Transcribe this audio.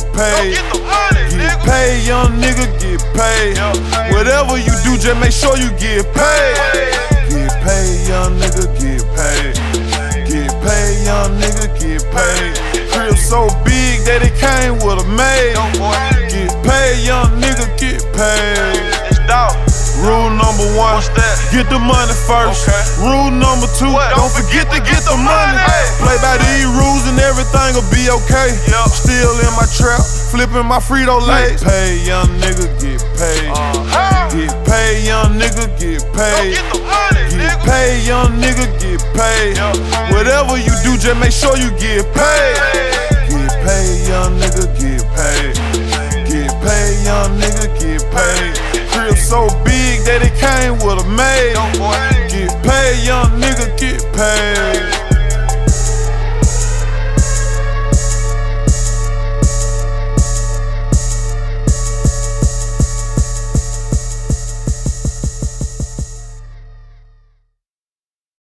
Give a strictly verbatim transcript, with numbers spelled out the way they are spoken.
get paid. Get the money, Get nigga. paid, young nigga, get paid. Whatever you do, just make sure you get paid. Get paid, young nigga, get paid. Get paid, young nigga, get paid. Crib so big that it came with a maid. Get paid, young nigga, get paid. It's dog. Rule number one, What's that? get the money first. Okay. Rule number two, What? don't forget to get the money. money. Play by these rules and everything will be okay. Yep. Still in my trap, flipping my Frito Lays. Get paid, young nigga, get paid. Uh-huh. Get paid, young nigga, get paid. Get the money, Get nigga. paid, young nigga, get paid. Whatever you do, just make sure you get paid. Get paid, young nigga, get paid. Get paid, young nigga, get paid. Crib so big that it came with a maid. Get paid, young nigga, get paid.